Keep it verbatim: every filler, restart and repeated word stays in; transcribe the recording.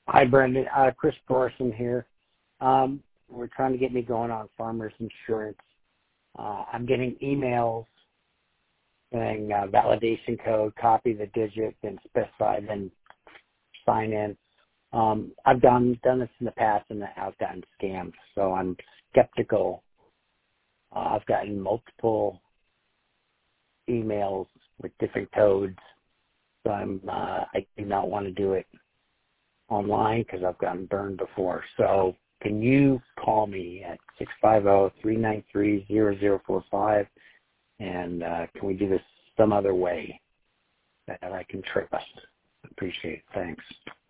Hi, Brendan. Uh, Chris Thorson here. Um, we're trying to get me going on farmers insurance. Uh, I'm getting emails saying uh, validation code, copy the digit, then specify, then sign in. Um, I've done done this in the past, and I've gotten scammed, so I'm skeptical. Uh, I've gotten multiple emails with different codes, so I'm uh, I do not want to do it online because I've gotten burned before. So can you call me at six five zero, three nine three, zero zero four five, and uh, can we do this some other way that I can trust? Appreciate it. Thanks.